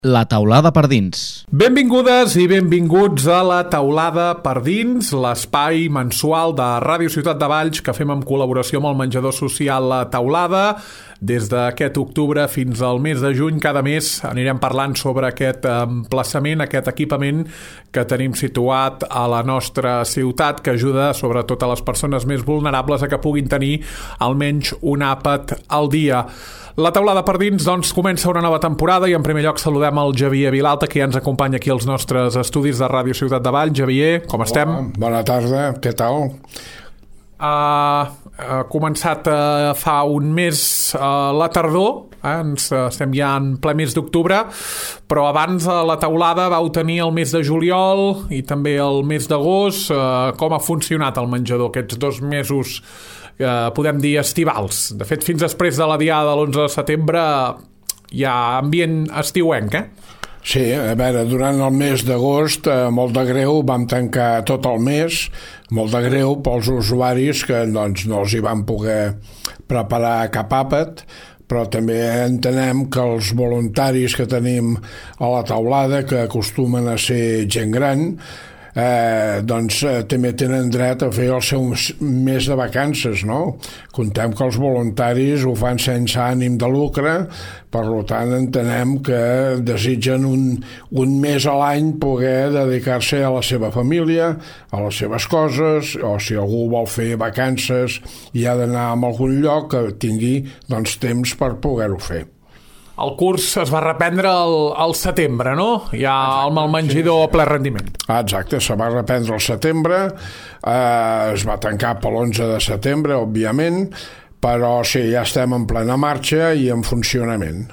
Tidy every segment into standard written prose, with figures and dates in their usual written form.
La taulada per dins. Benvingudes i benvinguts a La taulada per dins, l'espai mensual de Ràdio Ciutat de Valls que fem en col·laboració amb el menjador social La Taulada. Des d'aquest octubre fins al mes de juny, cada mes anirem parlant sobre aquest emplaçament, aquest equipament que tenim situat a la nostra ciutat, que ajuda sobretot a les persones més vulnerables a que puguin tenir almenys un àpat al dia. La taulada per dins, doncs, comença una nova temporada i en primer lloc saludem el Javier Vilalta, que ja ens acompanya aquí als nostres estudis de Ràdio Ciutat de Valls. Javier, com estem? Bona tarda, què tal? Ha començat fa un mes la tardor, estem ja en ple mes d'octubre, però abans la taulada vau tenir el mes de juliol i també el mes d'agost. Com ha funcionat el menjador aquests 2 mesos, podem dir estivals? De fet, fins després de la diada de l'11 de setembre hi ha ambient estiuenc, Sí, a veure, durant el mes d'agost, molt de greu, vam tancar tot el mes, molt de greu pels usuaris que doncs, no els hi van poder preparar cap àpat, però també entenem que els voluntaris que tenim a la taulada, que acostumen a ser gent gran, també tenen dret a fer el seu mes de vacances, no? Contem que els voluntaris ho fan sense ànim de lucre, per tant entenem que desitgen un mes a l'any poder dedicar-se a la seva família, a les seves coses, o si algú vol fer vacances i ha d'anar a algun lloc, que tingui doncs, temps per poder-ho fer. El curs es va reprendre al setembre, no? Ja amb el menjador a ple rendiment. Exacte, se va reprendre al setembre, es va tancar per l'11 de setembre, òbviament, però sí, ja estem en plena marxa i en funcionament.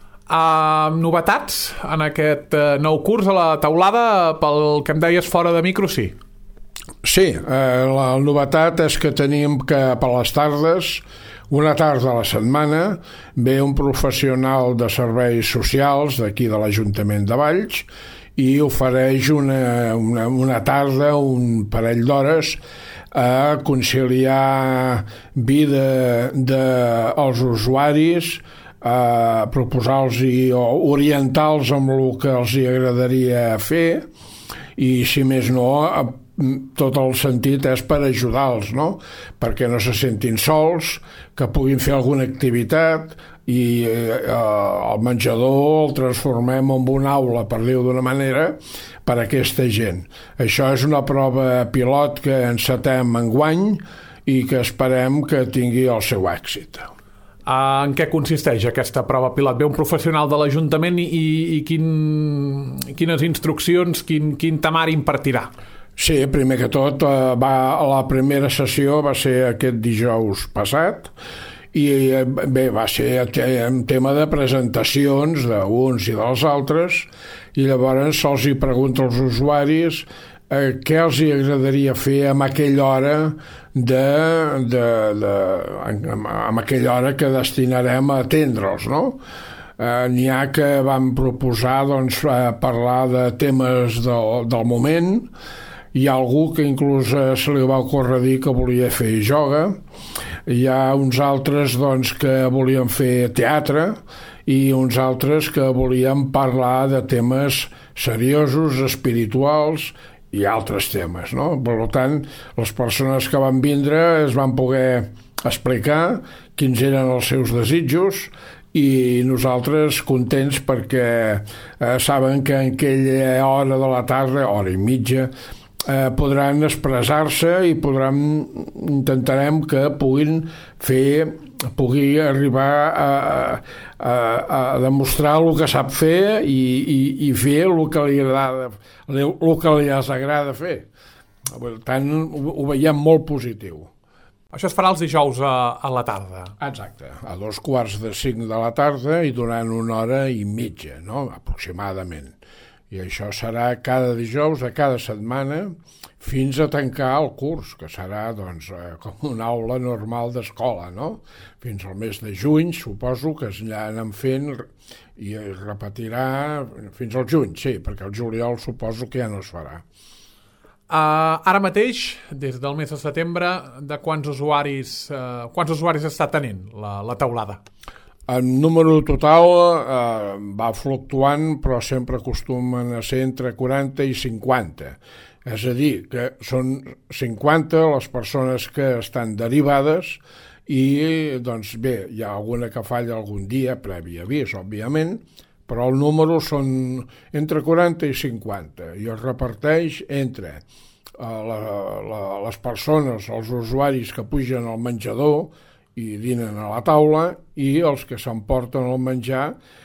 Novetats en aquest nou curs a la taulada, pel que em deies fora de micro, sí? Sí, la novetat és que tenim que per les tardes, una tarda a la setmana, ve un professional de serveis socials d'aquí de l'Ajuntament de Valls i ofereix una tarda, un parell d'hores, a conciliar vida dels usuaris, a proposar-los o orientar-los amb el que els agradaria fer, i si més no, tot el sentit és per ajudar-los, no? Perquè no se sentin sols, que puguin fer alguna activitat, i el menjador el transformem en una aula, per dir-ho d'una manera, per a aquesta gent. Això és una prova pilot que encetem enguany i que esperem que tingui el seu èxit. En què consisteix aquesta prova pilot? Ve un professional de l'Ajuntament i quines instruccions, quin temari impartirà? Sí, primer que tot, la primera sessió va ser aquest dijous passat i bé, va ser un tema de presentacions d'uns i dels altres, i llavors se'ls hi pregunta als usuaris què els hi agradaria fer en aquella hora amb aquella hora que destinarem a atendre'ls, no? N'hi ha que van proposar parlar de temes del moment. Hi ha algú que inclús se li va ocórrer dir que volia fer ioga, hi ha uns altres que volien fer teatre i uns altres que volien parlar de temes seriosos, espirituals i altres temes, no? Per tant, les persones que van vindre es van poder explicar quins eren els seus desitjos, i nosaltres contents perquè saben que en aquella hora de la tarda, hora i mitja, podran expressar-se i intentarem que pugui arribar a demostrar el que sap fer i fer el que li agrada fer. Per tant, ho veiem molt positiu. Això es farà els dijous a la tarda. Exacte, a 4:45 de la tarda i durant 1 hora i mitja, no? Aproximadament. I això serà cada dijous de cada setmana fins a tancar el curs, que serà com una aula normal d'escola, no? Fins al mes de juny, suposo que ja anem fent, i es repetirà fins al juny, sí, perquè el juliol suposo que ja no es farà. Ara mateix, des del mes de setembre, de quants usuaris està tenint la taulada? El número total va fluctuant, però sempre acostumen a ser entre 40 i 50. És a dir, que són 50 les persones que estan derivades i, doncs bé, hi ha alguna que falla algun dia, previ avís, òbviament, però el número són entre 40 i 50 i es reparteix entre les persones, els usuaris que pugen al menjador i dinen a la taula i els que s'emporten el menjar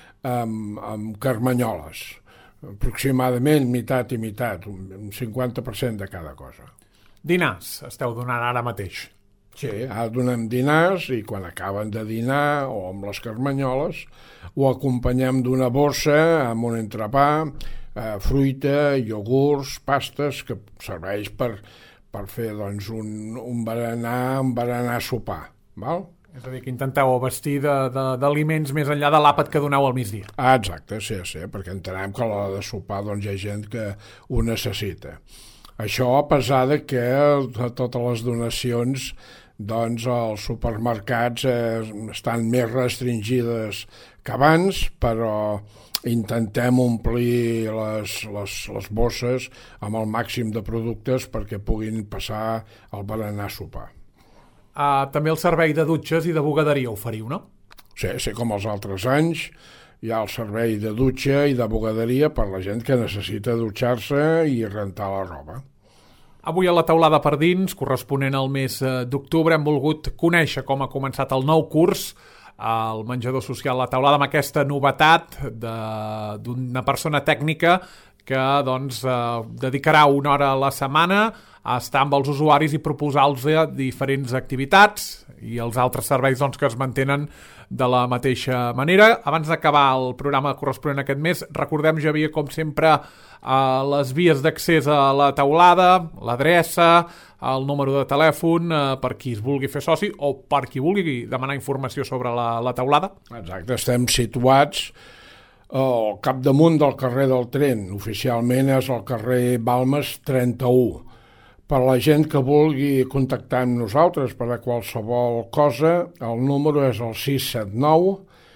amb carmanyoles. Aproximadament meitat i meitat, un 50% de cada cosa. Dinars esteu donant ara mateix? Sí, ara donem dinars i quan acaben de dinar o amb les carmanyoles ho acompanyem d'una bossa amb un entrepà, fruita, iogurts, pastes, que serveix per fer doncs, un berenar sopar. Val? És a dir, que intenteu vestir d'aliments més enllà de l'àpat que doneu al migdia. Exacte, sí, perquè entenem que a l'hora de sopar doncs, hi ha gent que ho necessita. Això a pesar de que totes les donacions doncs, els supermercats estan més restringides que abans, però intentem omplir les bosses amb el màxim de productes perquè puguin passar el berenar sopar. També el servei de dutxes i de bugaderia oferiu, no? Sí, com els altres anys, hi ha el servei de dutxa i de bugaderia per la gent que necessita dutxar-se i rentar la roba. Avui a la taulada per dins, corresponent al mes d'octubre, hem volgut conèixer com ha començat el nou curs al menjador social La Taulada, amb aquesta novetat d'una persona tècnica que doncs, dedicarà una hora a la setmana a estar amb els usuaris i proposar-los diferents activitats i els altres serveis doncs, que es mantenen de la mateixa manera. Abans d'acabar el programa corresponent aquest mes, recordem, Xavier, com sempre, les vies d'accés a la taulada, l'adreça, el número de telèfon per qui es vulgui fer soci o per qui vulgui demanar informació sobre la taulada. Exacte, estem situats al capdamunt del carrer del Tren. Oficialment és el carrer Balmes 31. Per la gent que vulgui contactar amb nosaltres per a qualsevol cosa, el número és el 679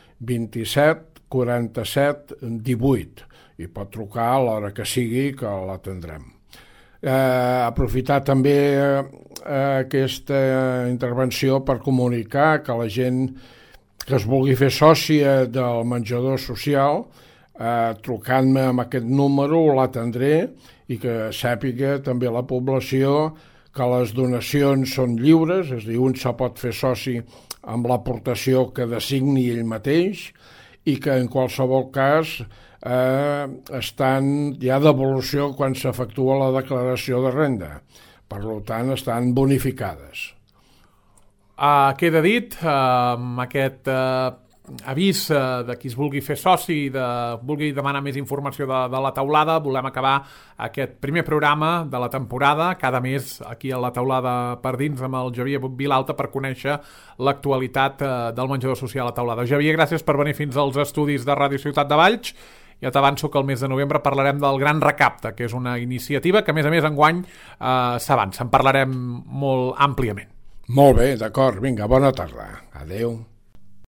27 47 18 i pot trucar a l'hora que sigui que l'atendrem. Aprofitar també aquesta intervenció per comunicar que la gent que es vulgui fer sòcia del menjador social, trucant-me amb aquest número l'atendré i que sàpiga també la població que les donacions són lliures, és a dir, un se pot fer soci amb l'aportació que designi ell mateix i que en qualsevol cas hi ha devolució quan s'efectua la declaració de renda. Per tant, estan bonificades. Queda dit, amb aquest avís de qui es vulgui fer soci, vulgui demanar més informació de la taulada, volem acabar aquest primer programa de la temporada, cada mes aquí a la taulada per dins amb el Xavier Vilalta per conèixer l'actualitat del menjador social a taulada. Xavier, gràcies per venir fins als estudis de Ràdio Ciutat de Valls. Ja t'avanço que el mes de novembre parlarem del Gran Recapte, que és una iniciativa que a més enguany s'avança. En parlarem molt àmpliament. Molt bé, d'acord. Vinga, bona tarda. Adéu.